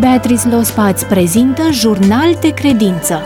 Beatrice Lospa îți prezintă Jurnal de Credință.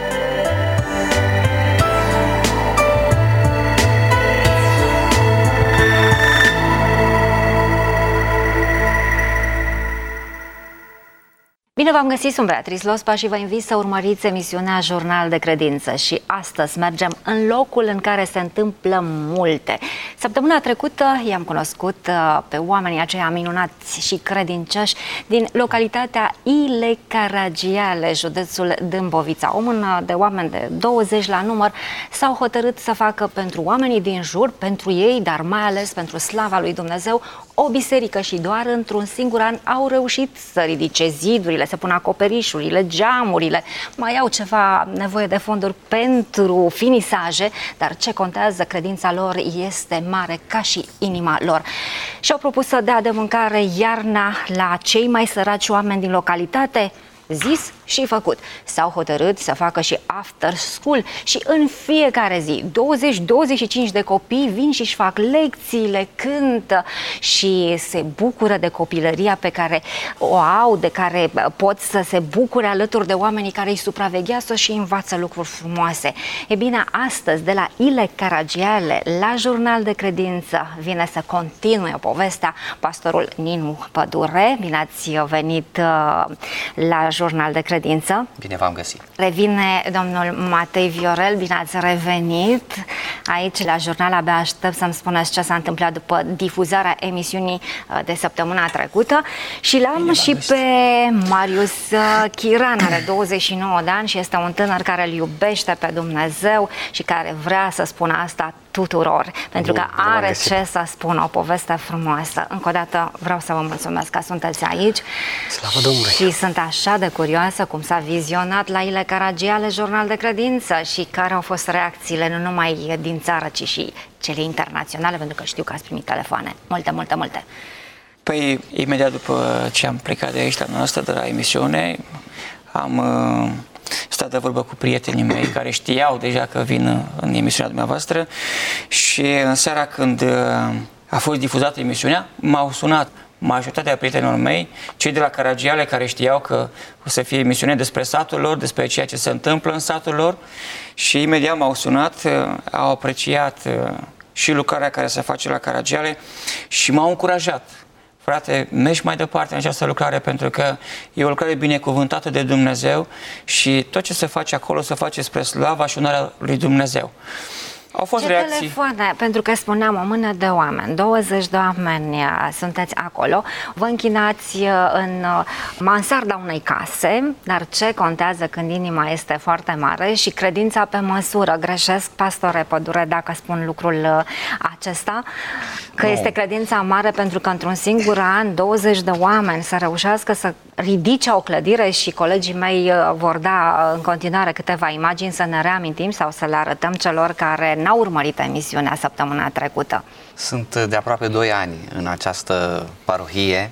Bine v-am găsit, sunt Beatrice Lospa și vă invit să urmăriți emisiunea Jurnal de Credință și astăzi mergem în locul în care se întâmplă multe. Săptămâna trecută i-am cunoscut pe oamenii aceia minunați și credincioși din localitatea Ile Caragiale, județul Dâmbovița. O mână de oameni de 20 la număr s-au hotărât să facă pentru oamenii din jur, pentru ei, dar mai ales pentru slava lui Dumnezeu, o biserică și doar într-un singur an au reușit să ridice zidurile, să pună acoperișurile, geamurile, mai au ceva nevoie de fonduri pentru finisaje, dar ce contează, credința lor este mare ca și inima lor. Și-au propus să dea de mâncare iarna la cei mai săraci oameni din localitate. Zis și făcut. S-au hotărât să facă și after school și în fiecare zi 20-25 de copii vin și își fac lecțiile, cântă și se bucură de copilăria pe care o au, de care pot să se bucure alături de oamenii care îi supraveghează și învață lucruri frumoase. E bine, astăzi de la Ile Caragiale la Jurnal de Credință vine să continue povestea pastorul Ninu Pădure. Bine ați venit la Jurnal de Credință. Bine v-am găsit. Revine domnul Matei Viorel, bine ați revenit aici la Jurnal. Abia aștept să-mi spuneți ce s-a întâmplat după difuzarea emisiunii de săptămâna trecută. Și l-am și pe Marius Chiran, are 29 de ani și este un tânăr care îl iubește pe Dumnezeu și care vrea să spună asta tuturor, pentru că are ce să spună, o poveste frumoasă. Încă o dată vreau să vă mulțumesc că sunteți aici. Slavă Domnului! Și sunt așa de curioasă cum s-a vizionat la Ile Caragiale Jurnal de Credință și care au fost reacțiile nu numai din țară, ci și cele internaționale, pentru că știu că ați primit telefoane. Multe. Păi, imediat după ce am plecat de aici la noastră, de la emisiune, am stat de vorbă cu prietenii mei care știau deja că vin în emisiunea dumneavoastră și în seara când a fost difuzată emisiunea, m-au sunat majoritatea prietenilor mei, cei de la Caragiale care știau că o să fie emisiune despre satul lor, despre ceea ce se întâmplă în satul lor și imediat m-au sunat, au apreciat și lucrarea care se face la Caragiale și m-au încurajat. Frate, mergi mai departe în această lucrare pentru că e o lucrare binecuvântată de Dumnezeu și tot ce se face acolo se face spre slava și onoarea lui Dumnezeu. Au fost ce reacții. Telefoane, pentru că spuneam o mână de oameni, 20 de oameni sunteți acolo, vă închinați în mansarda unei case, dar ce contează când inima este foarte mare și credința pe măsură. Greșesc, pastore Pădure, dacă spun lucrul acesta, că este credința mare pentru că într-un singur an 20 de oameni să reușească să ridice o clădire și colegii mei vor da în continuare câteva imagini să ne reamintim sau să le arătăm celor care n-au urmărit emisiunea săptămâna trecută. Sunt de aproape 2 ani în această parohie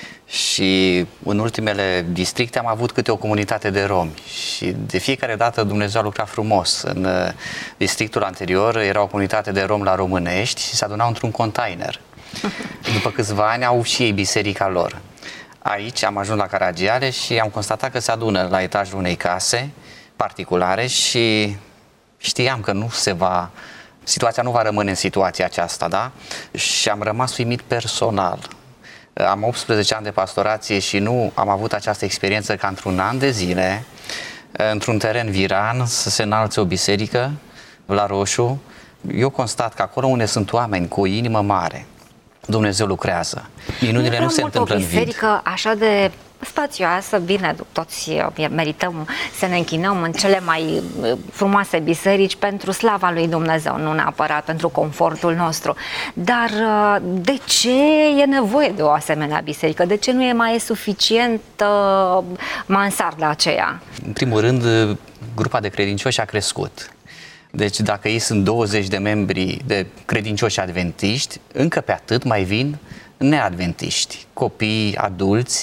și în ultimele districte am avut câte o comunitate de romi și de fiecare dată Dumnezeu a lucrat frumos. În districtul anterior era o comunitate de romi la Românești și se adunau într-un container. După câțiva ani au și ei biserica lor. Aici am ajuns la Caragiale și am constatat că se adună la etajul unei case particulare și știam că situația nu va rămâne în situația aceasta, da? Și am rămas uimit personal. Am 18 ani de pastorație și nu am avut această experiență ca într-un an de zile, într-un teren viran, să se înalțe o biserică la Roșu. Eu constat că acolo unde sunt oameni cu o inimă mare, Dumnezeu lucrează. Minunile nu se întâmplă în vid. O biserică așa de spațioasă, bine, toți merităm să ne închinăm în cele mai frumoase biserici pentru slava lui Dumnezeu, nu neapărat pentru confortul nostru. Dar de ce e nevoie de o asemenea biserică? De ce nu e mai suficient mansarda aceea? În primul rând, grupa de credincioși a crescut. Deci dacă ei sunt 20 de membri de credincioși adventiști, încă pe atât mai vin neadventiști, copii, adulți,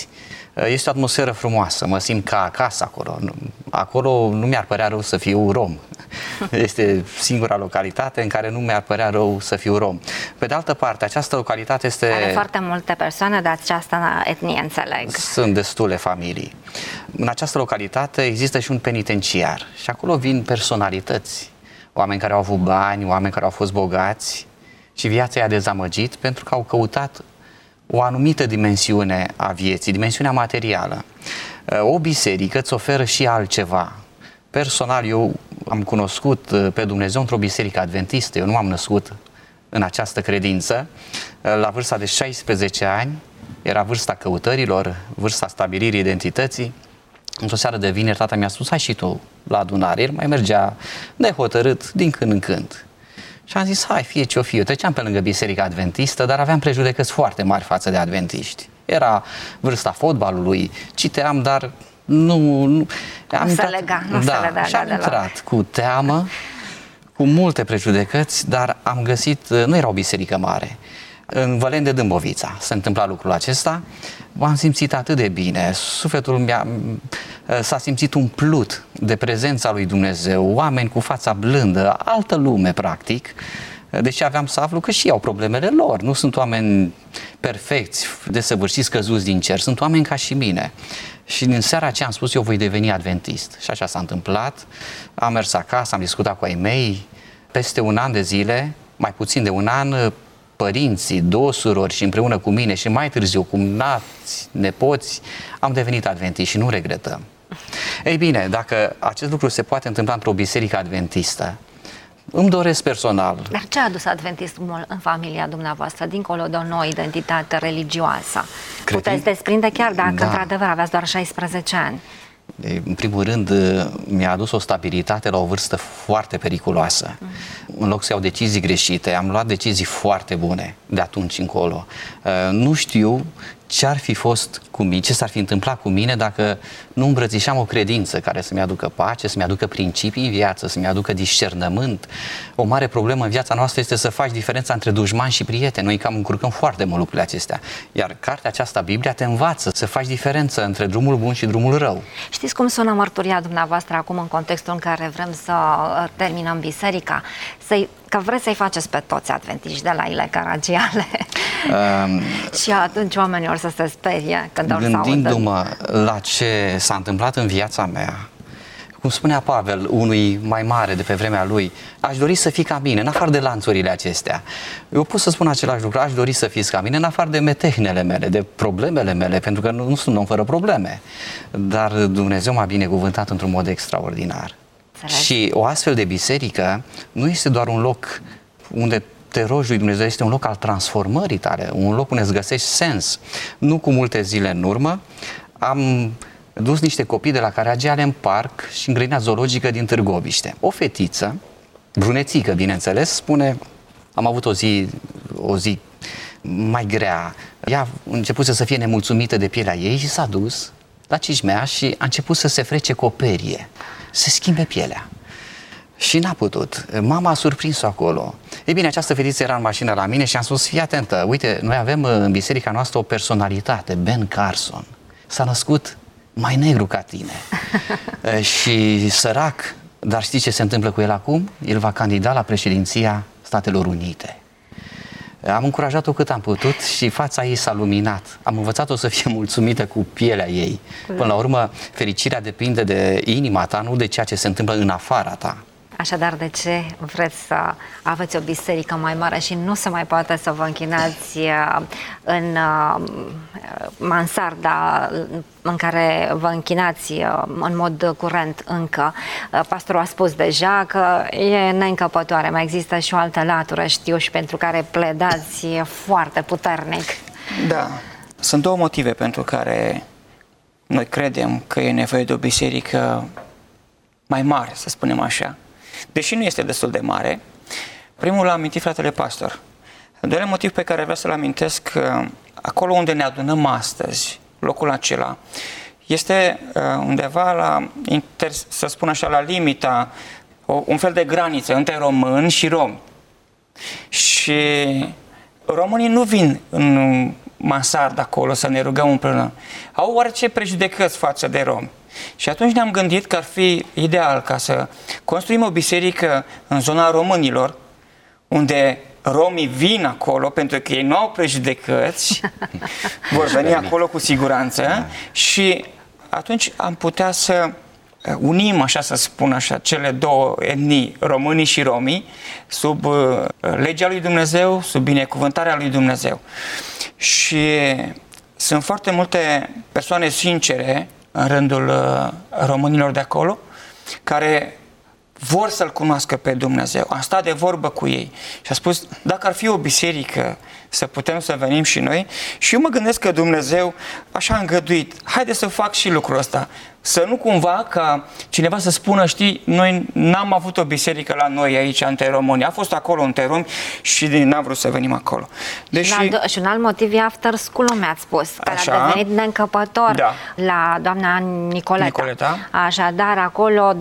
Este o atmosferă frumoasă, mă simt ca acasă acolo. Acolo nu mi-ar părea rău să fiu rom. Este singura localitate în care nu mi-ar părea rău să fiu rom. Pe de altă parte, această localitate este... Are foarte multe persoane de această etnie, înțeleg. Sunt destule familii. În această localitate există și un penitenciar și acolo vin personalități, oameni care au avut bani, oameni care au fost bogați și viața i-a dezamăgit pentru că au căutat o anumită dimensiune a vieții, dimensiunea materială. O biserică îți oferă și altceva. Personal, eu am cunoscut pe Dumnezeu într-o biserică adventistă, eu nu m-am născut în această credință. La vârsta de 16 ani, era vârsta căutărilor, vârsta stabilirii identității. Într-o seară de vineri, tata mi-a spus, hai și tu la adunare. El mai mergea nehotărât din când în când. Și am zis, hai, fie ce-o fie. Treceam pe lângă biserica adventistă, dar aveam prejudecăți foarte mari față de adventiști. Era vârsta fotbalului, citeam, dar nu se lega și am intrat cu teamă, cu multe prejudecăți, dar am găsit, nu era o biserică mare. În Vălen de Dâmbovița se întâmpla lucrul acesta, m-am simțit atât de bine, sufletul s-a simțit umplut de prezența lui Dumnezeu, oameni cu fața blândă, altă lume practic, deși aveam să aflu că și ei au problemele lor, nu sunt oameni perfecți, desăvârșiți, căzuți din cer, sunt oameni ca și mine. Și în seara aceea am spus, eu voi deveni adventist. Și așa s-a întâmplat, am mers acasă, am discutat cu ai mei, peste un an de zile, mai puțin de un an, părinții, două surori și împreună cu mine și mai târziu cumnați, nepoți, am devenit adventiști și nu regretăm. Ei bine, dacă acest lucru se poate întâmpla într-o biserică adventistă, îmi doresc personal. Dar ce a adus adventismul în familia dumneavoastră, dincolo de o nouă identitate religioasă? Puteți desprinde chiar dacă într-adevăr aveați doar 16 ani. În primul rând, mi-a adus o stabilitate la o vârstă foarte periculoasă. În loc să iau decizii greșite, am luat decizii foarte bune de atunci încolo. Nu știu ce ar fi fost cu mine, ce s-ar fi întâmplat cu mine dacă nu îmbrățișam o credință care să-mi aducă pace, să-mi aducă principii în viață, să-mi aducă discernământ. O mare problemă în viața noastră este să faci diferența între dușmani și prieteni. Noi cam încurcăm foarte mult lucrurile acestea. Iar cartea aceasta, Biblia, te învață să faci diferență între drumul bun și drumul rău. Știți cum sună mărturia dumneavoastră acum în contextul în care vrem să terminăm biserica? Că vreți să-i faceți pe toți adventiști de la Ile Caragiale. Și atunci oamenii or să se sperie când or să audă. Gândindu-mă la ce s-a întâmplat în viața mea, cum spunea Pavel unui mai mare de pe vremea lui, aș dori să fii ca mine, în afară de lanțurile acestea. Eu pot să spun același lucru, aș dori să fiți ca mine, în afară de metehnele mele, de problemele mele, pentru că nu sunt om fără probleme. Dar Dumnezeu m-a binecuvântat într-un mod extraordinar. Și o astfel de biserică nu este doar un loc unde te rogi lui Dumnezeu, este un loc al transformării tale, un loc unde îți găsești sens. Nu cu multe zile în urmă am dus niște copii de la Caragiale în parc și în grădina zoologică din Târgoviște. O fetiță, brunețică bineînțeles, spune, am avut o zi mai grea, ea a început să fie nemulțumită de pielea ei și s-a dus la Cismea și a început să se frece cu o perie, să schimbe pielea. Și n-a putut. Mama a surprins-o acolo. Ei bine, această fetiță era în mașină la mine și am spus, fii atentă, uite, noi avem în biserica noastră o personalitate, Ben Carson. S-a născut mai negru ca tine. Și sărac, dar știi ce se întâmplă cu el acum? El va candida la președinția Statelor Unite. Am încurajat-o cât am putut și fața ei s-a luminat. Am învățat-o să fie mulțumită cu pielea ei. Până la urmă, fericirea depinde de inima ta, nu de ceea ce se întâmplă în afara ta. Așadar, de ce vreți să aveți o biserică mai mare și nu se mai poate să vă închinați în mansarda în care vă închinați în mod curent încă? Pastorul a spus deja că e neîncăpătoare, mai există și o altă latură, știu, și pentru care pledați foarte puternic. Da, sunt două motive pentru care noi credem că e nevoie de o biserică mai mare, să spunem așa. Deși nu este destul de mare, primul l-a amintit fratele pastor. Al doilea motiv pe care vreau să-l amintesc, acolo unde ne adunăm astăzi, locul acela, este undeva la, să spun așa, la limita, un fel de graniță între români și romi. Și românii nu vin mansardă acolo, să ne rugăm împreună. Au oarece prejudecăți față de romi. Și atunci ne-am gândit că ar fi ideal ca să construim o biserică în zona românilor, unde romii vin acolo, pentru că ei nu au prejudecăți, vor veni acolo cu siguranță și atunci am putea să unim, așa să spun așa, cele două etnii, românii și romii, sub legea lui Dumnezeu, sub binecuvântarea lui Dumnezeu. Și sunt foarte multe persoane sincere în rândul românilor de acolo, care vor să-L cunoască pe Dumnezeu. Am stat de vorbă cu ei și a spus, dacă ar fi o biserică, să putem să venim și noi. Și eu mă gândesc că Dumnezeu așa a îngăduit. Haide să fac și lucrul ăsta. Să nu cumva ca cineva să spună, știi, noi n-am avut o biserică la noi aici, între români. A fost acolo între romi și n-am vrut să venim acolo. Deși... Și un alt motiv e after school-ul, mi-ați spus, care a devenit neîncăpător la doamna Nicoleta. Așadar, acolo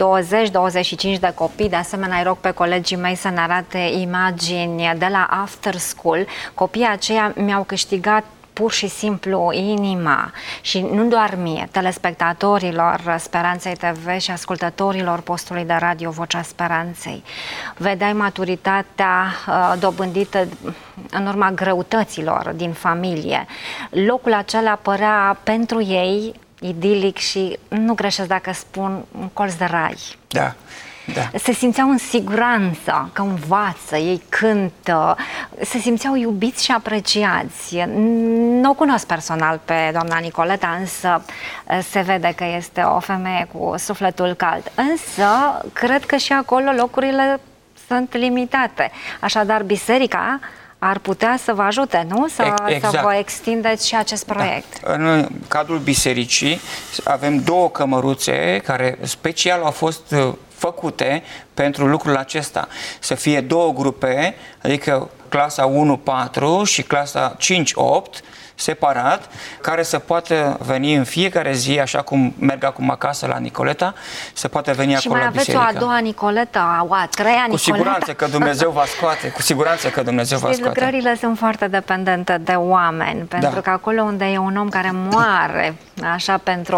20-25 de copii, de asemenea îi rog pe colegii mei să ne arate imagini de la after school. Copiii aceia mi-au câștigat pur și simplu inima și nu doar mie, telespectatorilor Speranței TV și ascultătorilor postului de radio Vocea Speranței. Vedeai maturitatea dobândită în urma greutăților din familie. Locul acela părea pentru ei idilic și nu greșesc dacă spun un colț de rai. Da. Da. Se simțeau în siguranță, că învață, ei cântă, se simțeau iubiți și apreciați. Nu o cunosc personal pe doamna Nicoleta, însă se vede că este o femeie cu sufletul cald. Însă, cred că și acolo locurile sunt limitate. Așadar, biserica ar putea să vă ajute, nu? Să vă extindeți și acest proiect. Da. În cadrul bisericii avem două cămăruțe care special au fost făcute pentru lucrul acesta. Să fie două grupe, adică clasa 1-4 și clasa 5-8, separat, care să poată veni în fiecare zi, așa cum merg acum acasă la Nicoleta, să poată veni și acolo la biserică. Și mai aveți o a doua Nicoleta, o a treia Nicoleta? Cu siguranță că Dumnezeu va scoate, cu siguranță că Dumnezeu va scoate. Lucrările sunt foarte dependente de oameni, pentru că acolo unde e un om care moare așa pentru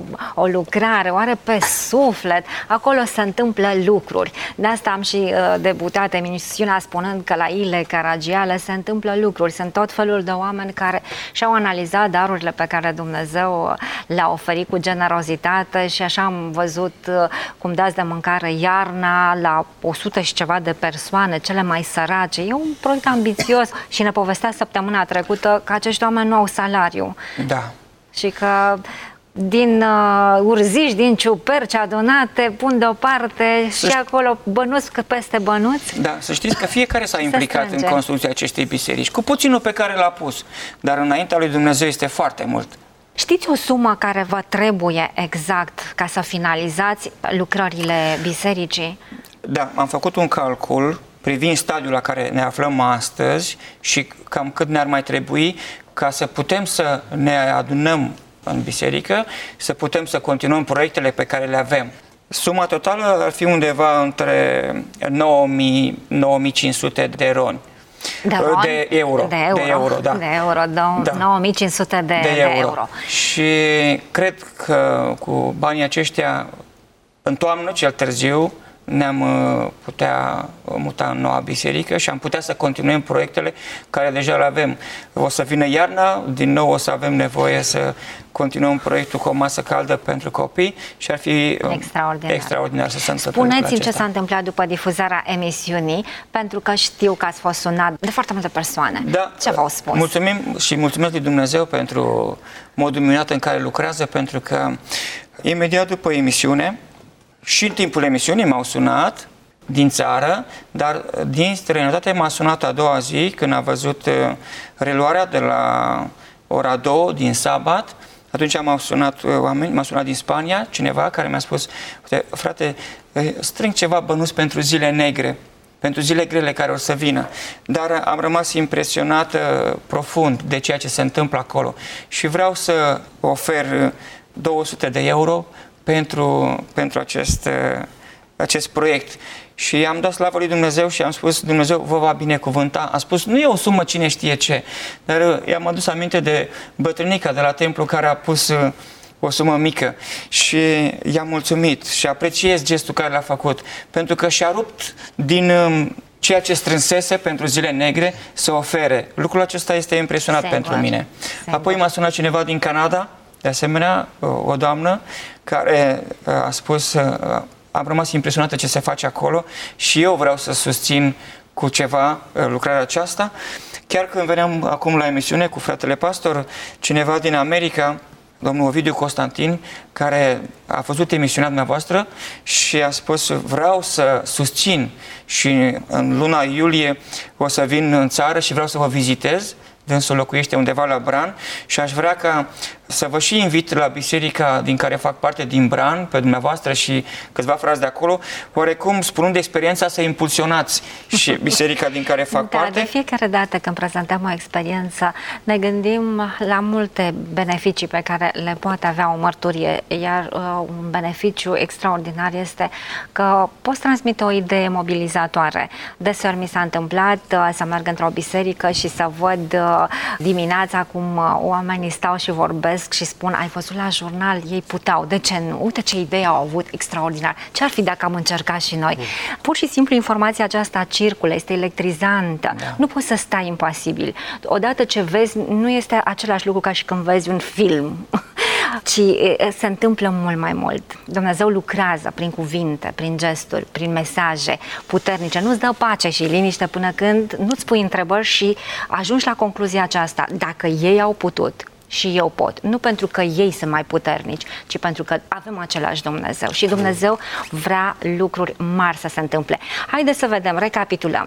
o lucrare, o are pe suflet, acolo se întâmplă lucruri. De asta am și debutat emisiunea spunând că la Ile Caragiale se întâmplă lucruri. Sunt tot felul de oameni care și-au analizat darurile pe care Dumnezeu le-a oferit cu generozitate și așa am văzut cum dați de mâncare iarna la 100 și ceva de persoane, cele mai sărace. E un proiect ambițios și ne povestea săptămâna trecută că acești oameni nu au salariu. Da. Și că din urziși, din ciuperci adunate, pun deoparte și acolo bănuți peste bănuți. Da, să știți că fiecare s-a implicat în construcția acestei biserici, cu puținul pe care l-a pus, dar înaintea lui Dumnezeu este foarte mult. Știți o sumă care vă trebuie exact ca să finalizați lucrările bisericii? Da, am făcut un calcul privind stadiul la care ne aflăm astăzi și cam cât ne-ar mai trebui ca să putem să ne adunăm în biserică, să putem să continuăm proiectele pe care le avem. Suma totală ar fi undeva între 9.500 de roni. De euro. Da. De euro, 9.500 de euro. Și cred că cu banii aceștia, în toamnă, cel târziu, ne-am putea muta în noua biserică și am putea să continuăm proiectele care deja le avem. O să vină iarna, din nou o să avem nevoie să continuăm proiectul cu o masă caldă pentru copii și ar fi extraordinar să se întâmple. Spuneți-mi ce s-a întâmplat după difuzarea emisiunii, pentru că știu că ați fost sunat de foarte multe persoane. Da, ce v-au spus? Mulțumim și mulțumesc lui Dumnezeu pentru modul minunat în care lucrează, pentru că imediat după emisiune și în timpul emisiunii m-au sunat din țară, dar din străinătate m-a sunat a doua zi când a văzut reluarea de la ora 2 din sabat. Atunci m-au sunat oameni, m-a sunat din Spania cineva care mi-a spus: uite, frate, strâng ceva bănuți pentru zile negre, pentru zile grele care o să vină. Dar am rămas impresionat profund de ceea ce se întâmplă acolo și vreau să ofer 200 de euro pentru acest proiect. Și am dat slavă lui Dumnezeu și am spus, Dumnezeu vă va binecuvânta. Am spus, nu e o sumă cine știe ce, dar i-am adus aminte de bătrânica de la templu care a pus o sumă mică și i-am mulțumit și apreciez gestul care l-a făcut, pentru că și-a rupt din ceea ce strânsese pentru zile negre să ofere. Lucrul acesta este impresionant pentru mine. Apoi m-a sunat cineva din Canada, de asemenea, o doamnă care a spus, am rămas impresionată ce se face acolo și eu vreau să susțin cu ceva lucrarea aceasta. Chiar când veneam acum la emisiune cu fratele pastor, cineva din America, domnul Ovidiu Constantin, care a văzut emisiunea dumneavoastră și a spus, vreau să susțin și în luna iulie o să vin în țară și vreau să vă vizitez. Dânsul locuiește undeva la Bran și aș vrea ca să vă și invit la biserica din care fac parte din Bran, pe dumneavoastră și câțiva frați de acolo, oarecum, spunând de experiența, să impulsionați și biserica din care fac parte. De fiecare dată când prezentăm o experiență, ne gândim la multe beneficii pe care le poate avea o mărturie, iar un beneficiu extraordinar este că poți transmite o idee mobilizatoare. Deseori mi s-a întâmplat să merg într-o biserică și să văd dimineața cum oamenii stau și vorbesc și spun, ai văzut la jurnal, ei puteau, de ce nu? Uite ce idei au avut, extraordinar. Ce ar fi dacă am încercat și noi? Pur și simplu informația aceasta circulă, este electrizantă. Da. Nu poți să stai impasibil. Odată ce vezi, nu este același lucru ca și când vezi un film, ci se întâmplă mult mai mult. Dumnezeu lucrează prin cuvinte, prin gesturi, prin mesaje puternice. Nu-ți dă pace și liniște până când nu-ți pui întrebări și ajungi la concluzia aceasta. Dacă ei au putut, și eu pot. Nu pentru că ei sunt mai puternici, ci pentru că avem același Dumnezeu și Dumnezeu vrea lucruri mari să se întâmple. Haideți să vedem, recapitulăm.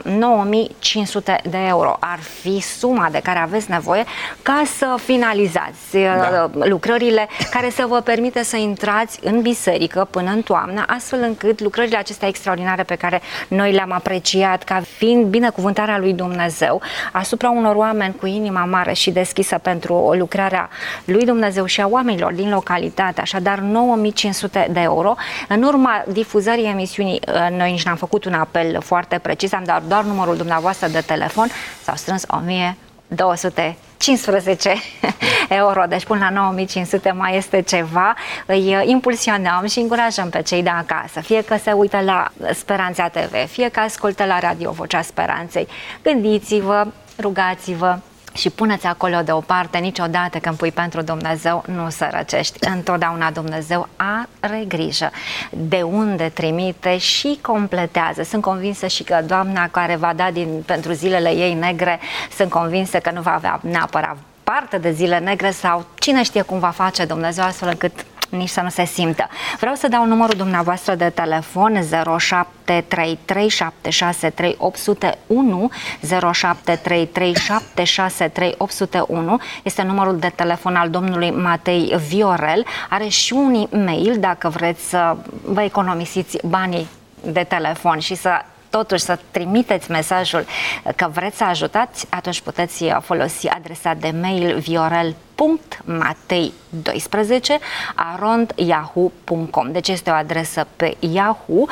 9.500 de euro ar fi suma de care aveți nevoie ca să finalizați lucrările care să vă permite să intrați în biserică până în toamnă, astfel încât lucrările acestea extraordinare pe care noi le-am apreciat ca fiind binecuvântarea lui Dumnezeu asupra unor oameni cu inima mare și deschisă pentru o lucrare lui Dumnezeu și a oamenilor din localitate, așadar 9.500 de euro. În urma difuzării emisiunii, noi nici n-am făcut un apel foarte precis, am dat doar numărul dumneavoastră de telefon, s-au strâns 1.215 euro, deci până la 9.500 mai este ceva. Îi impulsionăm și încurajăm pe cei de acasă, fie că se uită la Speranța TV, fie că ascultă la radio Vocea Speranței. Gândiți-vă, rugați-vă și puneți acolo deoparte. Niciodată când pui pentru Dumnezeu nu sărăcești. Întotdeauna Dumnezeu are grijă de unde trimite și completează. Sunt convinsă și că doamna care va da pentru zilele ei negre, sunt convinsă că nu va avea neapărat parte de zile negre sau cine știe cum va face Dumnezeu astfel încât nici să nu se simtă. Vreau să dau numărul dumneavoastră de telefon 0733 763 801 0733 763 801. Este numărul de telefon al domnului Matei Viorel. Are și un e-mail dacă vreți să vă economisiți banii de telefon și să totuși să trimiteți mesajul că vreți să ajutați, atunci puteți folosi adresa de mail viorel.matei12@yahoo.com. Deci este o adresă pe Yahoo,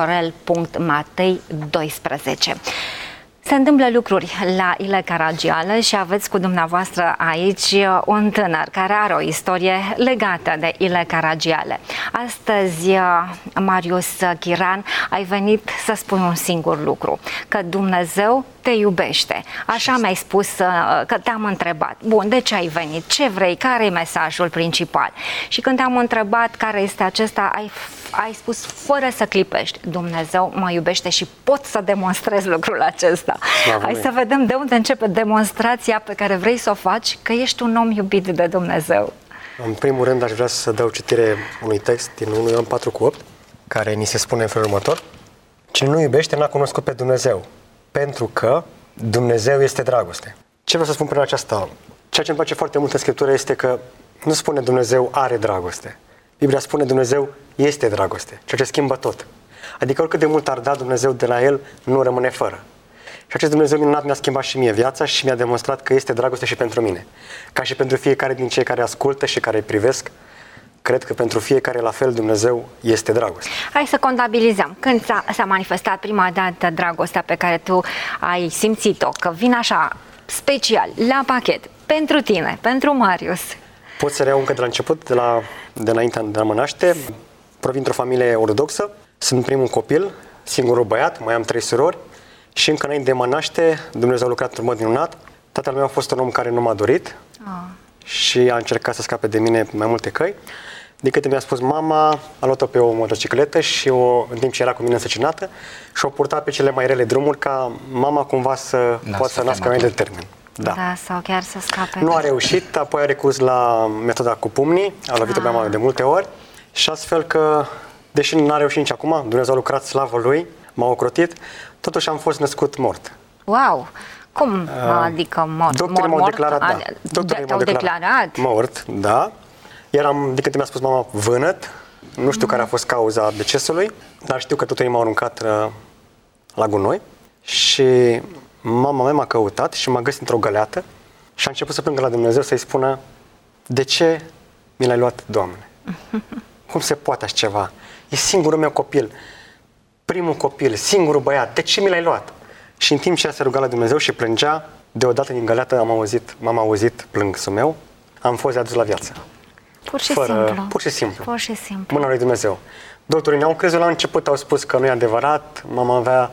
viorel.matei12. Se întâmplă lucruri la Ile Caragiale și aveți cu dumneavoastră aici un tânăr care are o istorie legată de Ile Caragiale. Astăzi, Marius Chiran, ai venit să spui un singur lucru, că Dumnezeu te iubește. Așa mi-ai spus că te-am întrebat. Bun, de ce ai venit? Ce vrei? Care e mesajul principal? Și când te-am întrebat care este acesta, ai spus fără să clipești: Dumnezeu mă iubește și pot să demonstrez lucrul acesta. Hai să vedem de unde începe demonstrația pe care vrei să o faci, că ești un om iubit de Dumnezeu. În primul rând aș vrea să dau citire unui text din 1 Ioan 4:8, care ni se spune în felul următor: cine nu iubește n-a cunoscut pe Dumnezeu, pentru că Dumnezeu este dragoste. Ce vreau să spun prin aceasta? Ceea ce îmi place foarte mult în Scriptură este că nu spune Dumnezeu are dragoste. Biblia spune Dumnezeu este dragoste, ceea ce schimbă tot. Adică oricât de mult ar da Dumnezeu de la El, nu rămâne fără. Și acest Dumnezeu minunat mi-a schimbat și mie viața și mi-a demonstrat că este dragoste și pentru mine. Ca și pentru fiecare din cei care ascultă și care îi privesc, cred că pentru fiecare la fel Dumnezeu este dragoste. Hai să contabilizăm. Când s-a manifestat prima dată dragostea pe care tu ai simțit-o, că vine așa, special, la pachet, pentru tine, pentru Marius? Pot să reiau încă de la început, de înainte de a mă naște. Provin într-o familie ortodoxă, sunt primul copil, singurul băiat, mai am 3 surori și încă înainte de mă naște, Dumnezeu a lucrat într-un mod minunat. Tatăl meu a fost un om care nu m-a dorit și a încercat să scape de mine pe mai multe căi. De câte mi-a spus mama, a luat-o pe o motocicletă și în timp ce era cu mine însăcinată și o purta pe cele mai rele drumuri ca mama cumva să poată să nască mai de termen. Da, sau chiar să scape. Nu a reușit, apoi a recurs la metoda cu pumnii, a lovit-o pe mama de multe ori și astfel că, deși nu a reușit nici acum, Dumnezeu a lucrat, slavă Lui, m-a ocrotit, totuși am fost născut mort. Wow! Cum adică mort? Doctorii m-au declarat, da. Doctorii m-au declarat mort, da. Eram, de când mi-a spus mama, vânăt. Nu știu care a fost cauza decesului, dar știu că doctorii m-au aruncat la gunoi și mama mea m-a căutat și m-a găsit într-o găleată și a început să plângă la Dumnezeu să-i spună: de ce mi l-ai luat, Doamne? Cum se poate așa ceva? E singurul meu copil, primul copil, singurul băiat, de ce mi l-ai luat? Și în timp ce ea se ruga la Dumnezeu și plângea, deodată din găleată m-am auzit plânsul meu, am fost adus la viață. Pur și simplu. Pur și simplu. Pur și simplu. Mâna lui Dumnezeu. Doctorii ne-au crezut la început, au spus că nu e adevărat, mama avea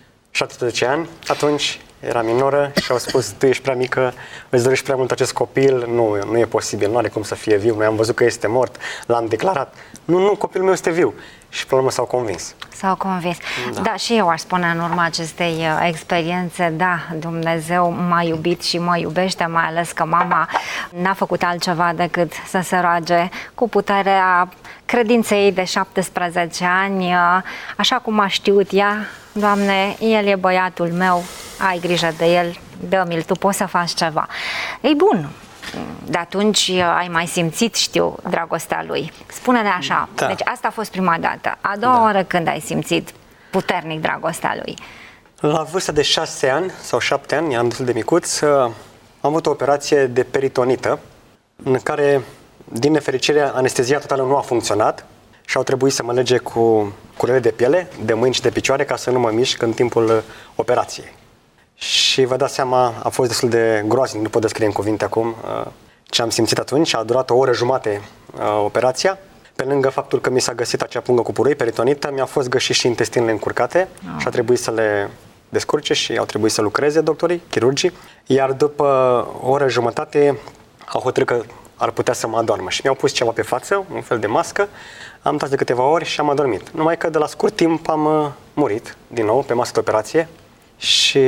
17 ani, atunci era minoră și au spus: tu ești prea mică, îți dorești prea mult acest copil, nu e posibil, nu are cum să fie viu, noi am văzut că este mort, l-am declarat. Nu, copilul meu este viu. Și până la urmă s-au convins. S-au convins. Da, și eu aș spune în urma acestei experiențe, da, Dumnezeu m-a iubit și mă iubește, mai ales că mama n-a făcut altceva decât să se roage cu puterea credinței ei de 17 ani, așa cum a știut ea: Doamne, el e băiatul meu, ai grijă de el, dă-mi-l, tu poți să faci ceva. Ei bun, de atunci ai mai simțit, știu, dragostea lui. Spune-ne așa, da. Deci asta a fost prima dată. A doua oară când ai simțit puternic dragostea lui? La vârsta de 6 ani sau 7 ani, eram destul de micuț, am avut o operație de peritonită în care, din nefericire, anestezia totală nu a funcționat și au trebuit să mă lege cu culele de piele, de mâini și de picioare, ca să nu mă mișc în timpul operației. Și vă dați seama, a fost destul de groaznic, nu pot descrie în cuvinte acum ce am simțit atunci. A durat o oră jumate operația. Pe lângă faptul că mi s-a găsit acea pungă cu puroi, peritonită, mi-a fost găsit și intestinele încurcate și a trebuit să le descurce și au trebuit să lucreze doctorii, chirurgii. Iar după o oră jumătate au hotărât că ar putea să mă adormă și mi-au pus ceva pe față, un fel de mască. Am stat de câteva ori și am adormit. Numai că de la scurt timp am murit din nou pe masă de operație. Și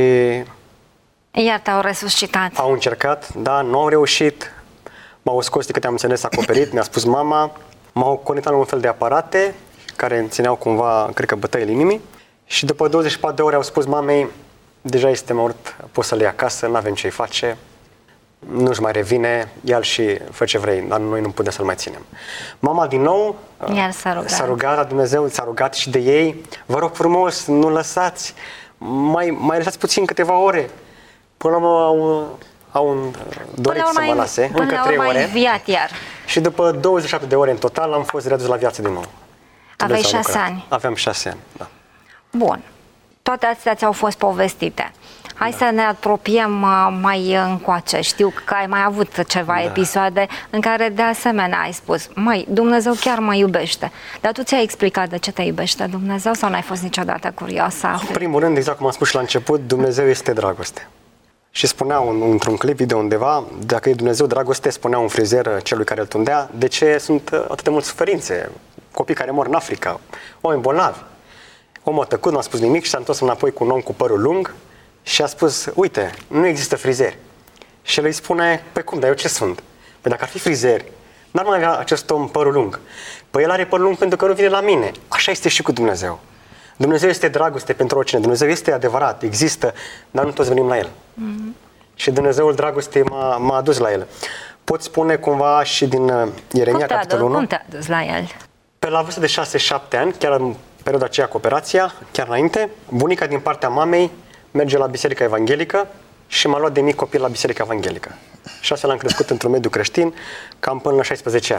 iar te-au resuscitat. Au încercat, da, nu au reușit. M-au scos, de câte am înțeles, acoperit, mi-a spus mama. M-au conectat la un fel de aparate care îmi țineau cumva, cred că, bătăile inimii. Și după 24 de ore au spus mamei: deja este mort, poți să le iei acasă, nu avem ce-i face, nu-și mai revine, ia-l și fă ce vrei, dar noi nu putem să-l mai ținem. Mama din nou s-a rugat la Dumnezeu, s-a rugat și de ei: vă rog frumos, nu lăsați, mai lăsați puțin, câteva ore. Până la urmă au dorit să mă lase, încă 3 ore. Iar. Și după 27 de ore în total am fost readus la viață din nou. Aveai 6 ani. Aveam 6 ani, da. Bun. Toate astea ți-au fost povestite. Hai să ne apropiem mai încoace. Știu că ai mai avut ceva episoade în care de asemenea ai spus: măi, Dumnezeu chiar mă iubește. Dar tu ți-ai explicat de ce te iubește Dumnezeu sau n-ai fost niciodată curios să afli? În primul rând, exact cum am spus și la început, Dumnezeu este dragoste. Și spunea într-un clip video undeva: dacă e Dumnezeu dragoste, spunea un frizer celui care îl tundea, de ce sunt atât de multe suferințe? Copii care mor în Africa, oameni bolnavi. Omul a tăcut, nu a spus nimic și s-a întors înapoi cu un om cu părul lung și a spus: uite, nu există frizeri. Și el îi spune: păi cum, dar eu ce sunt? Păi dacă ar fi frizeri, n-ar mai avea acest om părul lung. Păi el are părul lung pentru că nu vine la mine. Așa este și cu Dumnezeu. Dumnezeu este dragoste pentru oricine. Dumnezeu este adevărat, există, dar nu toți venim la El. Și Dumnezeul dragostei m-a adus la El. Pot spune cumva și din Ieremia, capitolul 1. Cum te-a adus la El? Pe la vârstă de 6-7 ani, chiar în perioada aceea cu operația, chiar înainte, bunica din partea mamei merge la Biserica Evanghelică și m-a luat de mic copil la Biserica Evanghelică. Și astfel am crescut într-un mediu creștin cam până la 16 ani.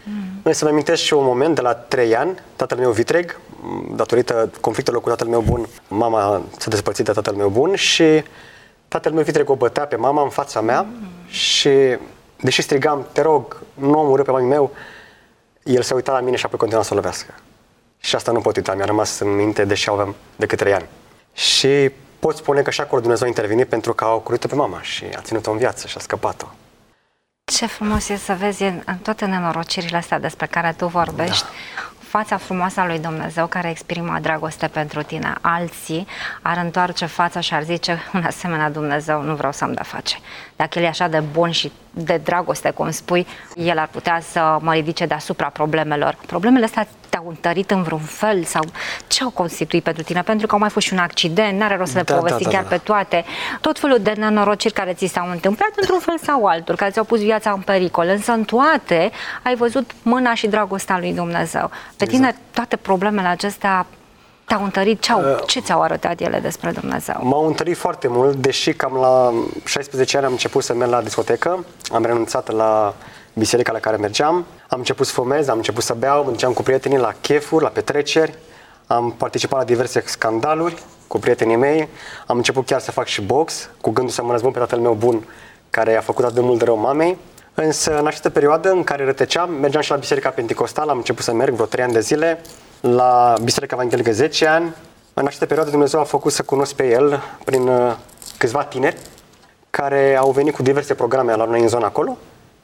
Să-mi amintesc și un moment de la 3 ani, tatăl meu vitreg, datorită conflictelor cu tatăl meu bun, mama s-a despărțit de tatăl meu bun și tatăl meu vitreg o bătea pe mama în fața mea și, deși strigam, te rog, nu omorâ pe mami meu, el se uita la mine și apoi continua să o lovească. Și asta nu pot uita, mi-a rămas în minte, deși aveam decât 3 ani. Și pot spune că și acolo Dumnezeu a intervenit pentru că a ocrotit-o pe mama și a ținut-o în viață și a scăpat-o. Ce frumos e să vezi în toate nenorocirile astea despre care tu vorbești, fața frumoasă a lui Dumnezeu care exprimă dragoste pentru tine. Alții ar întoarce fața și ar zice, un asemenea Dumnezeu nu vreau să-mi dea face. Dacă El e așa de bun și de dragoste, cum spui, El ar putea să mă ridice deasupra problemelor. Problemele astea te-au întărit în vreun fel sau ce au constituit pentru tine? Pentru că au mai fost și un accident, n-are rost să le povesti chiar pe toate. Tot felul de nenorociri care ți s-au întâmplat într-un fel sau altul, care ți-au pus viața în pericol. Însă în toate ai văzut mâna și dragostea lui Dumnezeu. Pe tine toate problemele acestea te-au întărit? Ce ți-au arătat ele despre Dumnezeu? M-au întărit foarte mult, deși cam la 16 ani am început să merg la discotecă, am renunțat la biserica la care mergeam, am început să fumez, am început să beau, mă duceam cu prietenii la chefuri, la petreceri, am participat la diverse scandaluri cu prietenii mei, am început chiar să fac și box, cu gândul să mă răzbun pe tatăl meu bun, care a făcut atât de mult de rău mamei. Însă, în această perioadă în care rătăceam, mergeam și la Biserica Pentecostală, am început să merg vreo 3 ani de zile, la Biserica Evanghelică 10 ani. În această perioadă Dumnezeu a făcut să cunosc pe El prin câțiva tineri care au venit cu diverse programe la noi în zona acolo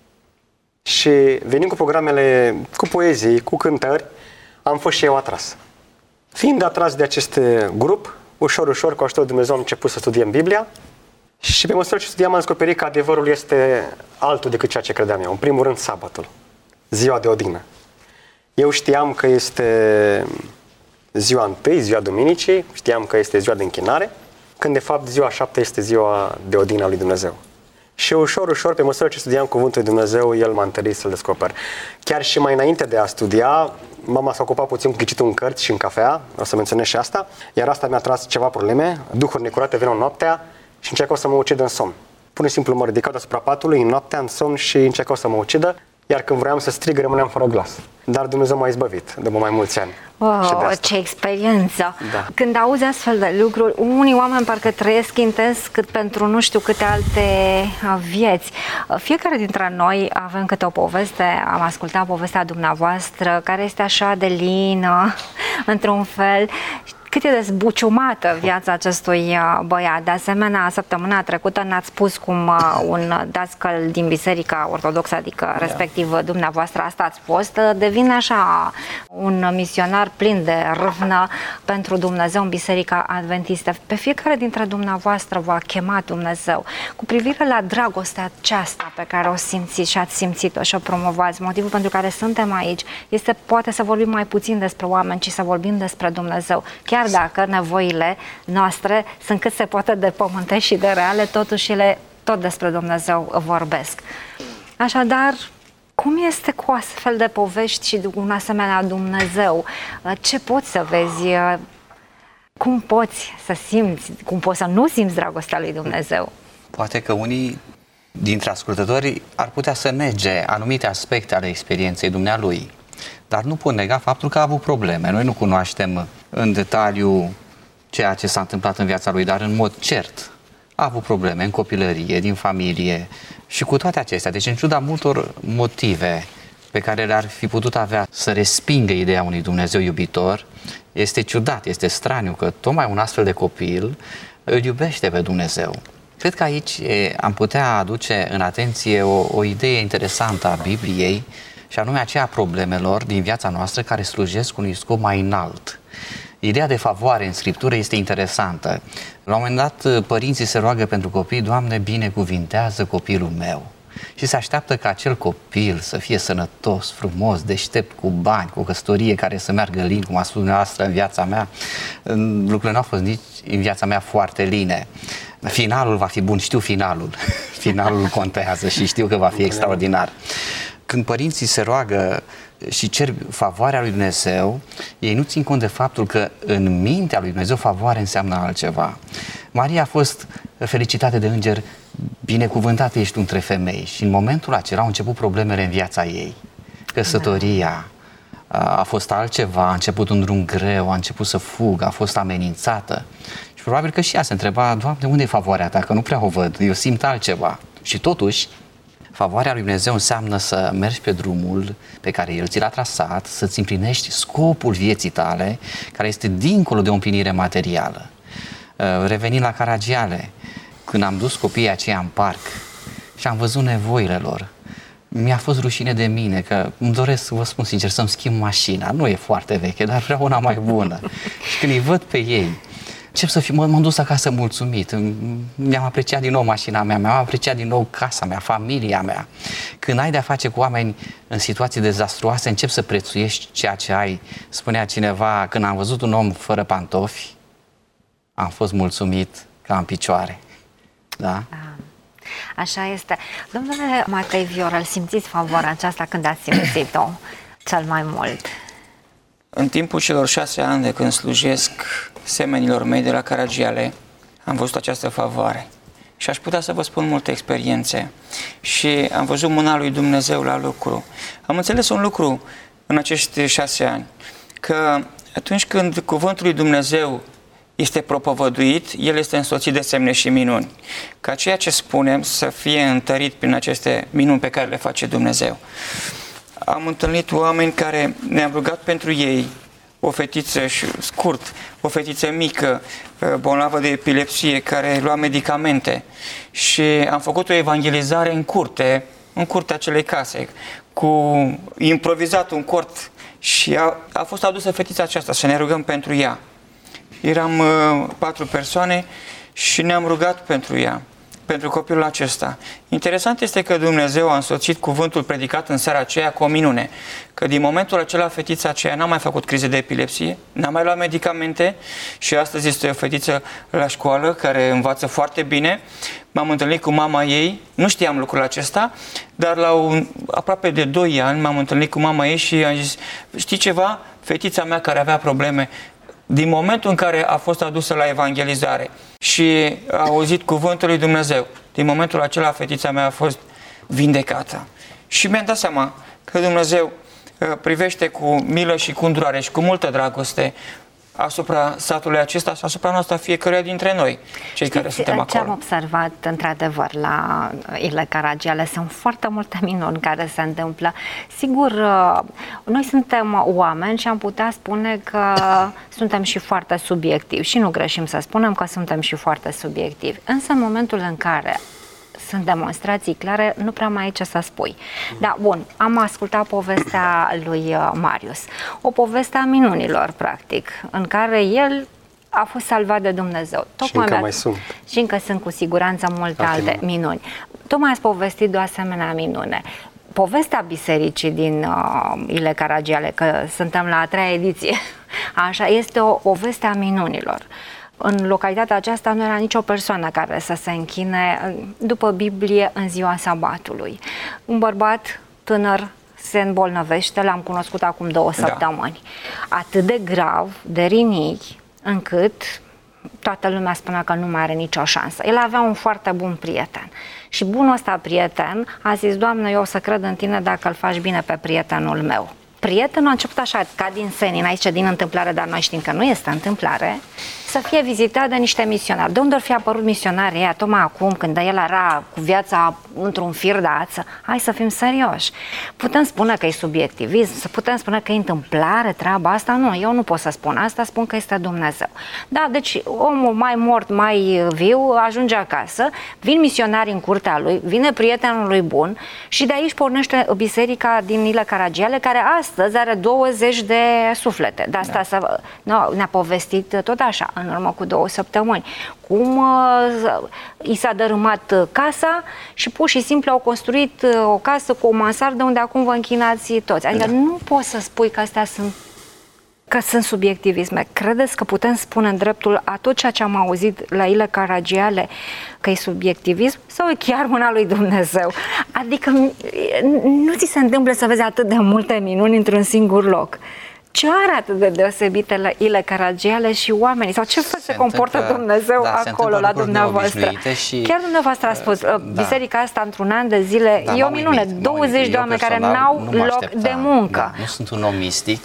și venind cu programele, cu poezii, cu cântări, am fost și eu atras. Fiind atras de acest grup, ușor, ușor, cu ajutorul Dumnezeu am început să studiem Biblia și pe măsură ce studiam am descoperit că adevărul este altul decât ceea ce credeam eu. În primul rând, sabatul, ziua de odihnă. Eu știam că este ziua întâi, ziua duminicii, știam că este ziua de închinare, când de fapt ziua 7 este ziua de odihnă a lui Dumnezeu. Și ușor, ușor, pe măsură ce studiam Cuvântul lui Dumnezeu, El m-a întărit să-L descoper. Chiar și mai înainte de a studia, mama s-a ocupat puțin cu ghicitul în cărți și în cafea, o să menționez și asta, iar asta mi-a tras ceva probleme, duhuri necurate veneau noaptea și încercau să mă ucidă în somn. Pur și simplu mă ridicau deasupra patului în noaptea, în somn și încercau să mă ucidă, iar când vroiam să strig, rămâneam fără glas. Dar Dumnezeu m-a izbăvit după mai mulți ani. Wow, ce experiență! Da. Când auzi astfel de lucruri, unii oameni parcă trăiesc intens cât pentru nu știu câte alte vieți. Fiecare dintre noi avem câte o poveste, am ascultat povestea dumneavoastră, care este așa de lină, într-un fel. Cât e de zbuciumată viața acestui băiat. De asemenea, săptămâna trecută ne-ați spus cum un dascăl din Biserica Ortodoxă, adică respectiv dumneavoastră, asta ați fost, devine așa un misionar plin de râvnă pentru Dumnezeu în Biserica Adventistă. Pe fiecare dintre dumneavoastră v-a chemat Dumnezeu. Cu privire la dragostea aceasta pe care o simțiți și ați simțit-o și o promovați, motivul pentru care suntem aici este poate să vorbim mai puțin despre oameni, ci să vorbim despre Dumnezeu. Chiar dacă nevoile noastre sunt cât se poate de pământești și de reale, totuși ele tot despre Dumnezeu vorbesc. Așadar, cum este cu astfel de povești și un asemenea Dumnezeu? Ce poți să vezi? Cum poți să simți? Cum poți să nu simți dragostea lui Dumnezeu? Poate că unii dintre ascultători ar putea să nege anumite aspecte ale experienței dumnealui, dar nu pot nega faptul că a avut probleme. Noi nu cunoaștem în detaliu ceea ce s-a întâmplat în viața lui, dar în mod cert a avut probleme în copilărie, din familie și cu toate acestea. Deci în ciuda multor motive pe care le-ar fi putut avea să respingă ideea unui Dumnezeu iubitor, este ciudat, este straniu că tocmai un astfel de copil îl iubește pe Dumnezeu. Cred că aici am putea aduce în atenție o idee interesantă a Bibliei, și anume aceea problemelor din viața noastră care slujesc unui scop mai înalt. Ideea de favoare în Scriptură este interesantă. La un moment dat, părinții se roagă pentru copii: Doamne, binecuvintează copilul meu. Și se așteaptă ca acel copil să fie sănătos, frumos, deștept, cu bani, cu o căsătorie care să meargă lin, cum a spus dumneavoastră în viața mea. Lucrurile nu au fost nici în viața mea foarte line. Finalul va fi bun, știu finalul. Finalul contează și știu că va fi extraordinar. Când părinții se roagă și cer favoarea lui Dumnezeu, ei nu țin cont de faptul că în mintea lui Dumnezeu favoare înseamnă altceva. Maria a fost felicitată de înger: binecuvântată ești între femei. Și în momentul acela au început problemele în viața ei. căsătoria a fost altceva, a început un drum greu, a început să fugă, a fost amenințată. Și probabil că și ea se întreba, Doamne, unde e favoarea ta? Că nu prea o văd, eu simt altceva. Și totuși, favoarea lui Dumnezeu înseamnă să mergi pe drumul pe care El ți l-a trasat, să-ți împlinești scopul vieții tale, care este dincolo de o împlinire materială. Revenind la Caragiale, când am dus copiii aceia în parc și am văzut nevoile lor, mi-a fost rușine de mine, că îmi doresc, vă spun sincer, să-mi schimb mașina. Nu e foarte veche, dar vreau una mai bună. Și când îi văd pe ei, încep să fiu, m-am dus acasă mulțumit, mi-am apreciat din nou mașina mea, mi-am apreciat din nou casa mea, familia mea. Când ai de-a face cu oameni în situații dezastruoase, începi să prețuiești ceea ce ai. Spunea cineva, când am văzut un om fără pantofi, am fost mulțumit că am picioare. Da? Așa este. Domnule Matei Viorel, simțiți favoarea aceasta când ați simțit-o cel mai mult? În timpul celor 6 ani de când slujesc semenilor mei de la Caragiale, am văzut această favoare. Și aș putea să vă spun multe experiențe. Și am văzut mâna lui Dumnezeu la lucru. Am înțeles un lucru în acești 6 ani, că atunci când cuvântul lui Dumnezeu este propovăduit, el este însoțit de semne și minuni. Ca ceea ce spunem să fie întărit prin aceste minuni pe care le face Dumnezeu. Am întâlnit oameni care ne-am rugat pentru ei, o fetiță o fetiță mică, bolnavă de epilepsie, care lua medicamente, și am făcut o evangelizare în curtea acelei case, cu improvizat un cort, și a fost adusă fetița aceasta să ne rugăm pentru ea. Eram 4 persoane și ne-am rugat pentru ea, pentru copilul acesta. Interesant este că Dumnezeu a însoțit cuvântul predicat în seara aceea cu o minune, că din momentul acela fetița aceea n-a mai făcut crize de epilepsie, n-a mai luat medicamente și astăzi este o fetiță la școală care învață foarte bine. M-am întâlnit cu mama ei, nu știam lucrul acesta, dar aproape de 2 ani m-am întâlnit cu mama ei și am zis, știi ceva? Fetița mea care avea probleme, din momentul în care a fost adusă la evangelizare și a auzit cuvântul lui Dumnezeu, din momentul acela fetița mea a fost vindecată. Și mi-am dat seama că Dumnezeu privește cu milă și cu îndurare și cu multă dragoste asupra satului acesta și asupra noastră fiecăruia dintre noi, cei care suntem acolo. Ce am observat, într-adevăr, la Ile Caragiale, sunt foarte multe minuni care se întâmplă. Sigur, noi suntem oameni și am putea spune că suntem și foarte subiectivi și nu greșim să spunem că suntem și foarte subiectivi. Însă, în momentul în care sunt demonstrații clare, nu prea mai e ce să spui. Da, bun, am ascultat povestea lui Marius. O poveste a minunilor, practic, în care el a fost salvat de Dumnezeu. Tocmai și încă mai sunt. Și încă sunt cu siguranță multe alte minuni. Tocmai ați povestit de o asemenea minune. Povestea bisericii din Ile Caragiale, că suntem la a 3-a ediție, așa, este o poveste a minunilor. În localitatea aceasta nu era nicio persoană care să se închine după Biblie în ziua sabatului. Un bărbat tânăr se îmbolnăvește, l-am cunoscut acum 2 săptămâni. Atât de grav, de rinii, încât toată lumea spunea că nu mai are nicio șansă. El avea un foarte bun prieten. Și bunul ăsta prieten a zis, Doamne, eu o să cred în tine dacă îl faci bine pe prietenul meu. Prietenul a început așa, ca din senin, aici din întâmplare, dar noi știm că nu este întâmplare, să fie vizitat de niște misionari. De unde ar fi apărut misionarii ăia, tocmai acum, când el era cu viața într-un fir de ață? Hai să fim serioși. Putem spune că e subiectivism, să putem spune că e întâmplare treaba asta? Nu, eu nu pot să spun asta, spun că este Dumnezeu. Da, deci omul mai mort, mai viu, ajunge acasă, vin misionarii în curtea lui, vine prietenul lui bun și de aici pornește biserica din Ile Caragiale, care astăzi are 20 de suflete. De asta ne-a povestit tot așa, în urmă cu 2 săptămâni, cum i s-a dărâmat casa și pur și simplu au construit o casă cu o mansardă unde acum vă închinați toți. Adică nu poți să spui că astea sunt subiectivisme. Credeți că putem spune în dreptul a tot ceea ce am auzit la Ile Caragiale că e subiectivism sau e chiar mâna lui Dumnezeu? Adică nu ți se întâmplă să vezi atât de multe minuni într-un singur loc. Ce are atât de deosebită la Ile Caragiale și oamenii? Sau ce fel se comportă Dumnezeu acolo la dumneavoastră? Și, chiar dumneavoastră a spus, biserica asta într-un an de zile e o minune, 20 de oameni care n-au loc de muncă. Nu sunt un om mistic,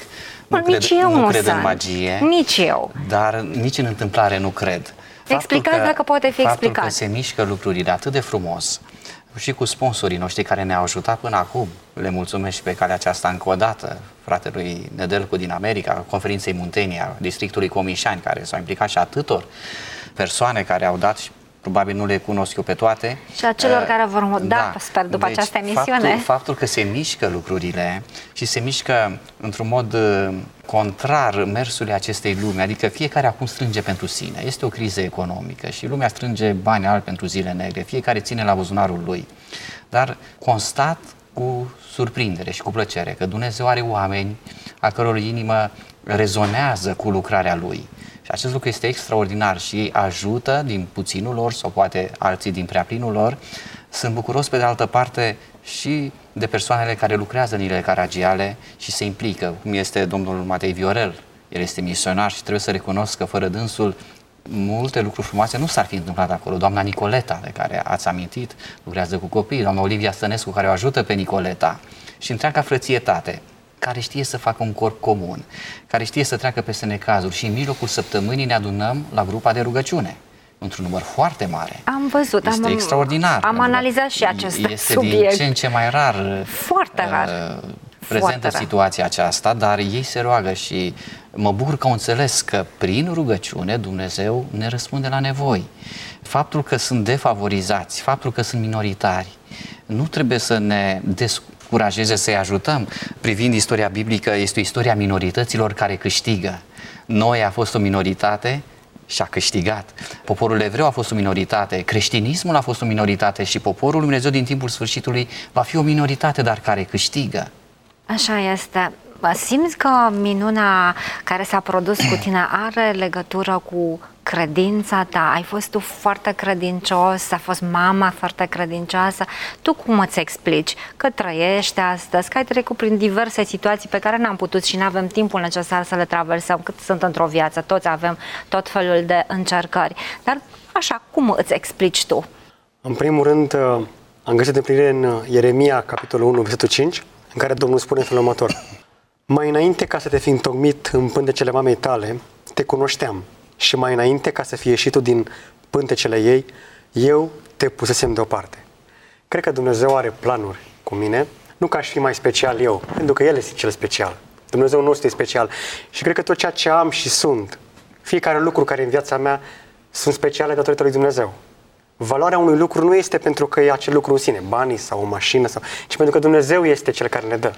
nu cred în magie. Nici eu. Dar nici în întâmplare nu cred. Explicați dacă poate fi explicat. Faptul că se mișcă lucrurile atât de frumos și cu sponsorii noștri care ne-au ajutat până acum. Le mulțumesc și pe calea aceasta încă o dată fratelui Nedelcu din America, Conferinței Muntenia, Districtului Comișani, care s-au implicat și atâtor persoane care au dat și probabil nu le cunosc eu pe toate. Și a celor care vor sper, după această emisiune. Faptul că se mișcă lucrurile și se mișcă într-un mod contrar mersului acestei lumi, adică fiecare acum strânge pentru sine. Este o criză economică și lumea strânge bani albi pentru zile negre, fiecare ține la buzunarul lui. Dar constat cu surprindere și cu plăcere că Dumnezeu are oameni a căror inimă rezonează cu lucrarea Lui. Și acest lucru este extraordinar și ei ajută din puținul lor sau poate alții din prea plinul lor. Sunt bucuros pe de altă parte și de persoanele care lucrează în Ile Caragiale și se implică, cum este domnul Matei Viorel. El este misionar și trebuie să recunosc că fără dânsul multe lucruri frumoase nu s-ar fi întâmplat acolo. Doamna Nicoleta, de care ați amintit, lucrează cu copii, doamna Olivia Stănescu, care o ajută pe Nicoleta și întreaga frățietate, care știe să facă un corp comun, care știe să treacă peste necazuri și în mijlocul săptămânii ne adunăm la grupa de rugăciune, într-un număr foarte mare. Am văzut, este extraordinar. Am analizat și acest subiect. Este din ce în ce mai rar. Foarte rar. Prezentă situația aceasta, dar ei se roagă și mă bucur că au înțeles că prin rugăciune Dumnezeu ne răspunde la nevoi. Faptul că sunt defavorizați, faptul că sunt minoritari, nu trebuie să ne descurajeze să-i ajutăm. Privind istoria biblică, este o istoria minorităților care câștigă. Noe a fost o minoritate și a câștigat. Poporul evreu a fost o minoritate, creștinismul a fost o minoritate și poporul lui Dumnezeu din timpul sfârșitului va fi o minoritate, dar care câștigă. Așa este. Simți că minunea care s-a produs cu tine are legătură cu credința ta? Ai fost tu foarte credincios, a fost mama foarte credincioasă. Tu cum îți explici că trăiești astăzi, că ai trecut prin diverse situații pe care n-am putut și n-avem timpul necesar să le traversăm, cât sunt într-o viață, toți avem tot felul de încercări. Dar așa, cum îți explici tu? În primul rând, am găsit împlinire în Ieremia, capitolul 1, versetul 5, în care Domnul spune în felul următor: mai înainte ca să te fi întocmit în pântecele mamei tale, te cunoșteam. Și mai înainte ca să fie ieșit tu din pântecele ei, eu te pusesem deoparte. Cred că Dumnezeu are planuri cu mine, nu că aș fi mai special eu, pentru că El este cel special. Dumnezeu nostru e special. Și cred că tot ceea ce am și sunt, fiecare lucru care în viața mea sunt speciale datorită lui Dumnezeu. Valoarea unui lucru nu este pentru că e acel lucru în sine, banii sau o mașină, ci pentru că Dumnezeu este cel care ne dă.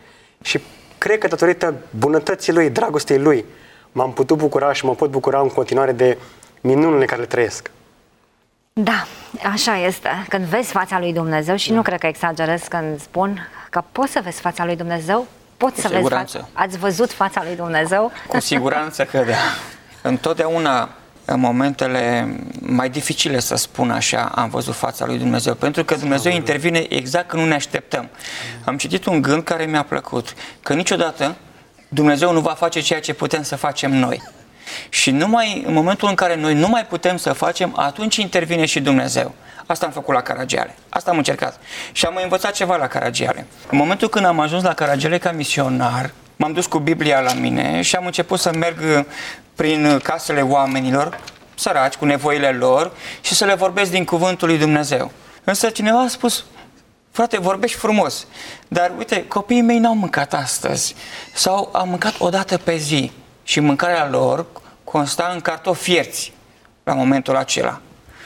Și cred că datorită bunătății Lui, dragostei Lui, m-am putut bucura și mă pot bucura în continuare de minunile care le trăiesc. Da, așa este. Când vezi fața lui Dumnezeu, și nu cred că exagerez când spun că poți să vezi fața lui Dumnezeu, poți să vezi ați văzut fața lui Dumnezeu? Cu siguranță că da. Întotdeauna, în momentele mai dificile, să spun așa, am văzut fața lui Dumnezeu, pentru că Dumnezeu intervine exact când nu ne așteptăm. Am citit un gând care mi-a plăcut, că niciodată Dumnezeu nu va face ceea ce putem să facem noi. Și numai în momentul în care noi nu mai putem să facem, atunci intervine și Dumnezeu. Asta am făcut la Caragiale. Asta am încercat. Și am învățat ceva la Caragiale. În momentul când am ajuns la Caragiale ca misionar, m-am dus cu Biblia la mine și am început să merg prin casele oamenilor săraci, cu nevoile lor, și să le vorbesc din cuvântul lui Dumnezeu. Însă cineva a spus: frate, vorbești frumos, dar uite, copiii mei n-au mâncat astăzi sau au mâncat o dată pe zi și mâncarea lor consta în cartofi fierți la momentul acela.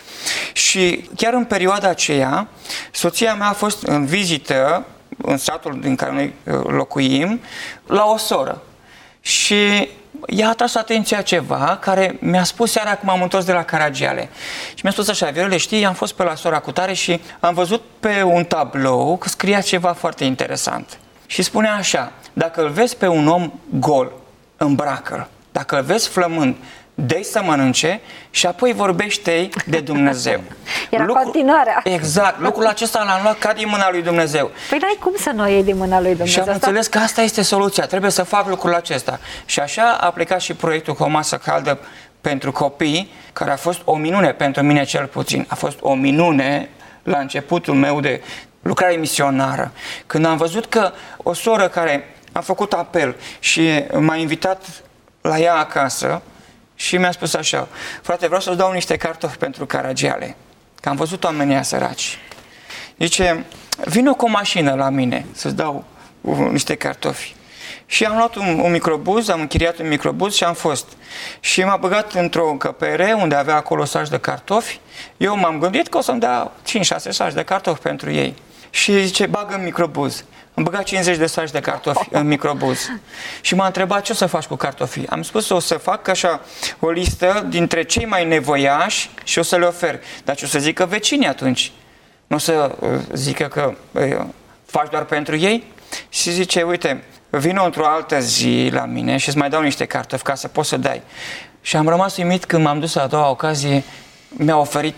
Și chiar în perioada aceea, soția mea a fost în vizită în satul din care noi locuim, la o soră. Și ea a tras atenția ceva care mi-a spus seara când m-am întors de la Caragiale. Și mi-a spus așa: Viorele, știi, am fost pe la sora cutare și am văzut pe un tablou că scria ceva foarte interesant. Și spunea așa: dacă îl vezi pe un om gol, îmbracă-l. Dacă îl vezi flămând, dă-i să mănânce și apoi vorbește de Dumnezeu. Era continuarea. Exact. Lucrul acesta l-am luat ca din mâna lui Dumnezeu. Păi n-ai cum să nu o iei din mâna lui Dumnezeu. Și am înțeles că asta este soluția. Trebuie să fac lucrul acesta. Și așa a plecat și proiectul Cu o masă caldă pentru copii, care a fost o minune pentru mine cel puțin. A fost o minune la începutul meu de lucrare misionară. Când am văzut că o soră care a făcut apel și m-a invitat la ea acasă și mi-a spus așa: frate, vreau să-ți dau niște cartofi pentru Caragiale, că am văzut oamenii săraci. Zice, vină cu o mașină la mine să-ți dau niște cartofi. Și am luat un microbuz, am închiriat un microbuz și am fost. Și m-a băgat într-o încăpere unde avea acolo saci de cartofi. Eu m-am gândit că o să-mi dea 5-6 saci de cartofi pentru ei. Și zice, bagă în microbuz. Am băgat 50 de saci de cartofi în microbuz. Și m-a întrebat ce o să faci cu cartofii. Am spus, o să fac așa o listă dintre cei mai nevoiași și o să le ofer. Dar ce o să zică vecinii atunci? Nu o să zică că faci doar pentru ei? Și zice, uite, vină într-o altă zi la mine și îți mai dau niște cartofi ca să poți să dai. Și am rămas uimit când m-am dus la a doua ocazie, mi-a oferit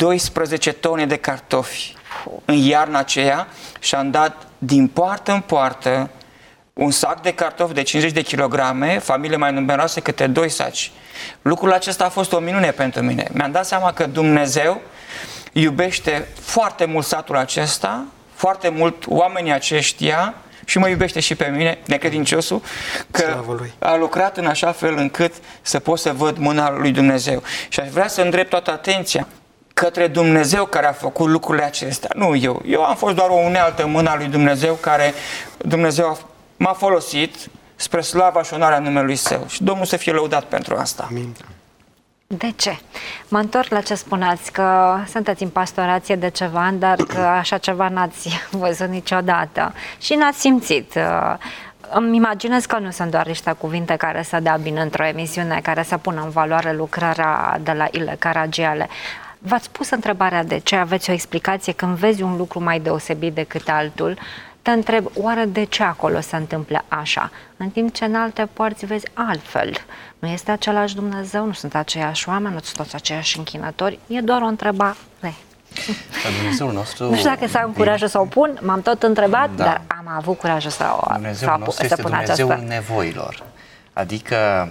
12 tone de cartofi în iarna aceea și am dat din poartă în poartă un sac de cartofi de 50 de kilograme, familie mai numeroase câte 2 saci. Lucrul acesta a fost o minune pentru mine. Mi-am dat seama că Dumnezeu iubește foarte mult satul acesta, foarte mult oamenii aceștia și mă iubește și pe mine, necredinciosul, că a lucrat în așa fel încât să pot să văd mâna lui Dumnezeu. Și aș vrea să îndrept toată atenția către Dumnezeu care a făcut lucrurile acestea. Nu eu. Eu am fost doar o unealtă în mâna lui Dumnezeu care Dumnezeu m-a folosit spre slava și onoarea numelui Său. Și Domnul să fie lăudat pentru asta. Amin. De ce? Mă întorc la ce spuneați, că sunteți în pastorație de ceva ani, dar că așa ceva n-ați văzut niciodată și n-ați simțit. Îmi imaginez că nu sunt doar niște cuvinte care să dea bine într-o emisiune, care să pună în valoare lucrarea de la Ile Caragiale. V-ați pus întrebarea de ce? Aveți o explicație? Când vezi un lucru mai deosebit decât altul, te întreb, oare de ce acolo se întâmplă așa? În timp ce în alte părți vezi altfel. Nu este același Dumnezeu, nu sunt aceiași oameni, nu sunt toți aceiași închinători, e doar o întrebare. Dumnezeul nostru... Nu știu dacă să am curajul să o pun, m-am tot întrebat, da, dar am avut curajul să o Dumnezeul nostru este Dumnezeul nevoilor. Adică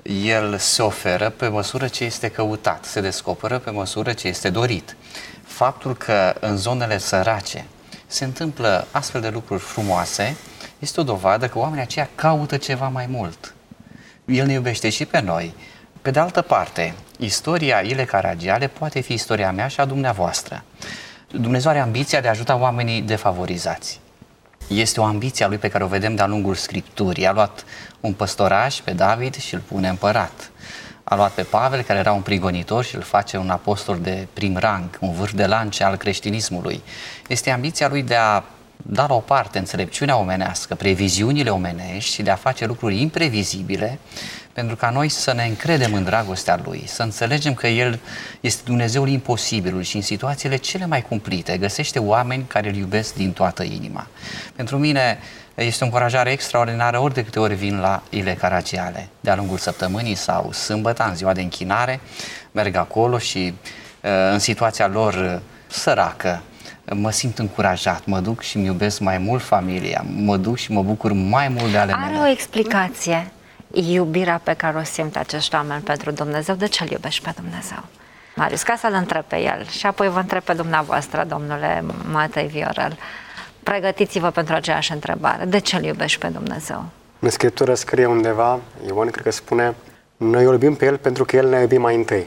El se oferă pe măsură ce este căutat, se descoperă pe măsură ce este dorit. Faptul că în zonele sărace se întâmplă astfel de lucruri frumoase este o dovadă că oamenii aceia caută ceva mai mult. El ne iubește și pe noi. Pe de altă parte, istoria Ile Caragiale poate fi istoria mea și a dumneavoastră. Dumnezeu are ambiția de a ajuta oamenii defavorizați. Este o ambiție a Lui pe care o vedem de-a lungul Scripturii. A luat un păstoraș pe David și îl pune împărat. A luat pe Pavel, care era un prigonitor, și îl face un apostol de prim rang, un vârf de lance al creștinismului. Este ambiția Lui de a da la o parte înțelepciunea omenească, previziunile omenești și de a face lucruri imprevizibile, pentru ca noi să ne încredem în dragostea Lui, să înțelegem că El este Dumnezeul imposibilului și în situațiile cele mai cumplite găsește oameni care îl iubesc din toată inima. Pentru mine este o încurajare extraordinară ori de câte ori vin la Ile Caragiale, de-a lungul săptămânii sau sâmbătă, în ziua de închinare, merg acolo și în situația lor săracă, mă simt încurajat, mă duc și îmi iubesc mai mult familia, mă duc și mă bucur mai mult de ale mele. Are o explicație iubirea pe care o simt acești oameni pentru Dumnezeu. De ce îl iubești pe Dumnezeu? Marius, ca să-l întreb pe el și apoi vă întreb pe dumneavoastră, domnule Matei Viorel. Pregătiți-vă pentru aceeași întrebare. De ce îl iubești pe Dumnezeu? În Scriptură scrie undeva, Ioan cred că spune, noi îl iubim pe El pentru că El ne-a iubit mai întâi.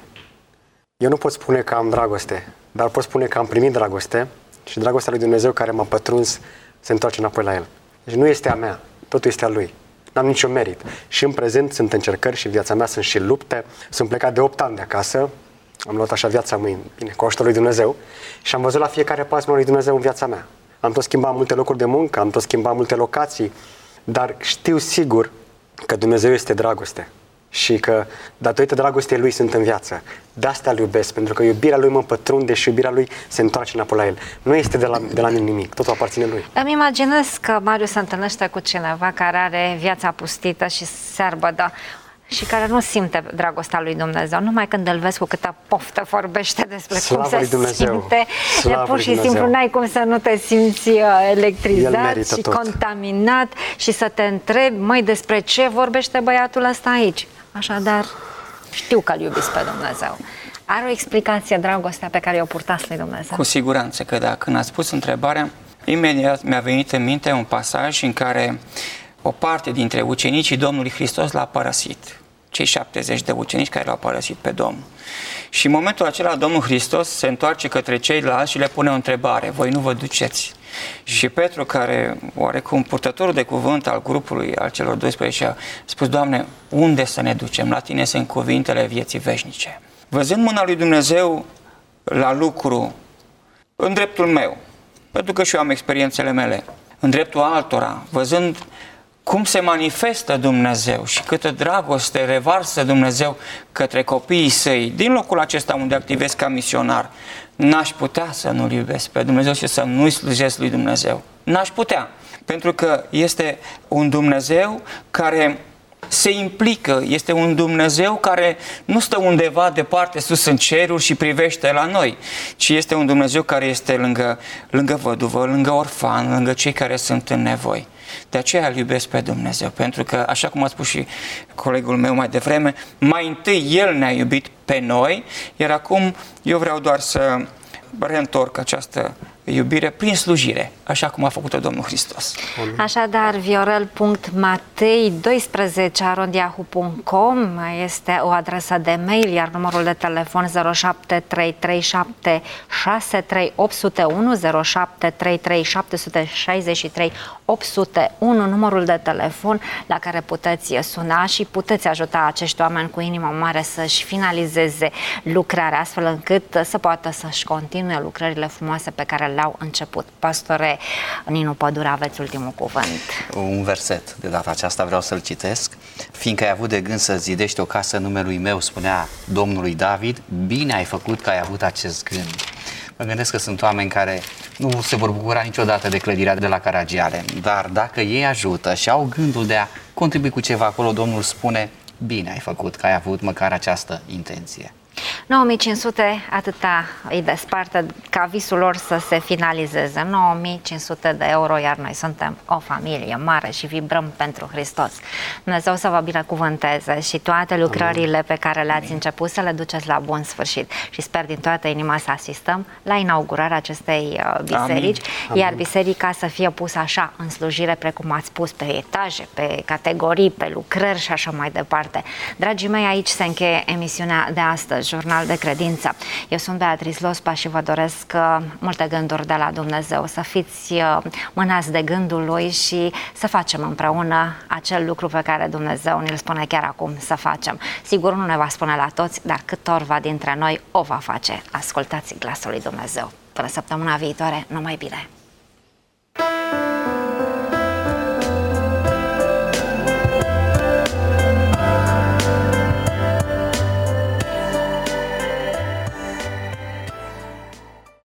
Eu nu pot spune că am dragoste, dar pot spune că am primit dragoste și dragostea lui Dumnezeu care m-a pătruns se întoarce înapoi la El. Deci nu este a mea, totul este a Lui. N-am niciun merit. Și în prezent sunt încercări și viața mea sunt și lupte. Sunt plecat de 8 ani de acasă, am luat așa viața mâine, bine, cu ajutorul lui Dumnezeu și am văzut la fiecare pas lui Dumnezeu în viața mea. Am tot schimbat multe locuri de muncă, am tot schimbat multe locații, dar știu sigur că Dumnezeu este dragoste și că datorită dragostei Lui sunt în viață. De asta îl iubesc, pentru că iubirea Lui mă pătrunde și iubirea Lui se întoarce înapoi la El. Nu este de la mine nimic, totul aparține Lui. Îmi imaginez că Marius se întâlnește cu cineva care are viața pustită și searbădă și care nu simte dragostea lui Dumnezeu. Numai când îl vezi cu câtă poftă vorbește despre Slavă cum lui se Dumnezeu. simte, Slavă de pur lui și simplu Dumnezeu. n-ai cum să nu te simți electrizat și tot. contaminat și să te întrebi, măi, despre ce vorbește băiatul ăsta aici. Așadar, știu că îl iubiți pe Dumnezeu. Are o explicație dragostea pe care o purtați lui Dumnezeu? Cu siguranță că da. Când ați pus întrebarea, imediat mi-a venit în minte un pasaj în care o parte dintre ucenicii Domnului Hristos l-a părăsit. Cei 70 de ucenici care l-au părăsit pe Domnul. Și în momentul acela Domnul Hristos se întoarce către ceilalți și le pune o întrebare. Voi nu vă duceți? Și Petru, care oarecum purtătorul de cuvânt al grupului, al celor 12, a spus, Doamne, unde să ne ducem? La Tine sunt cuvintele vieții veșnice. Văzând mâna lui Dumnezeu la lucru în dreptul meu, pentru că și eu am experiențele mele, în dreptul altora, văzând cum se manifestă Dumnezeu și câtă dragoste revarsă Dumnezeu către copiii săi, din locul acesta unde activez ca misionar, n-aș putea să nu-L iubesc pe Dumnezeu și să nu-i slujesc lui Dumnezeu. N-aș putea, pentru că este un Dumnezeu care se implică, este un Dumnezeu care nu stă undeva departe sus în ceruri și privește la noi, ci este un Dumnezeu care este lângă văduvă, lângă orfan, lângă cei care sunt în nevoi. De aceea îl iubesc pe Dumnezeu, pentru că, așa cum a spus și colegul meu mai devreme, mai întâi El ne-a iubit pe noi, iar acum eu vreau doar să reîntorc această iubire prin slujire, așa cum a făcut-o Domnul Hristos. Așadar, viorel.matei12@yahoo.com este o adresă de mail, iar numărul de telefon 0733 801 0733 801, numărul de telefon la care puteți suna și puteți ajuta acești oameni cu inima mare să-și finalizeze lucrarea, astfel încât să poată să-și continue lucrările frumoase pe care le-au început. Pastore Ninu Pădure, aveți ultimul cuvânt. Un verset, de data aceasta vreau să-l citesc. Fiindcă ai avut de gând să zidești o casă în numelui meu, spunea Domnului David, bine ai făcut că ai avut acest gând. Mă gândesc că sunt oameni care nu se vor bucura niciodată de clădirea de la Caragiale, dar dacă ei ajută și au gândul de a contribui cu ceva acolo, Domnul spune, bine ai făcut că ai avut măcar această intenție. 9500, atâta îi desparte ca visul lor să se finalizeze. 9500 de euro, iar noi suntem o familie mare și vibrăm pentru Hristos. Dumnezeu să vă binecuvânteze și toate lucrările pe care le-ați început să le duceți la bun sfârșit. Și sper din toată inima să asistăm la inaugurarea acestei biserici, iar biserica să fie pusă așa în slujire, precum ați spus, pe etaje, pe categorii, pe lucrări și așa mai departe. Dragii mei, aici se încheie emisiunea de astăzi, Jurnal de Credință. Eu sunt Beatrice Lospa și vă doresc multe gânduri de la Dumnezeu, să fiți mânați de gândul Lui și să facem împreună acel lucru pe care Dumnezeu ne-l spune chiar acum să facem. Sigur, nu ne va spune la toți, dar câtorva dintre noi o va face. Ascultați glasul lui Dumnezeu. Până săptămâna viitoare, numai bine!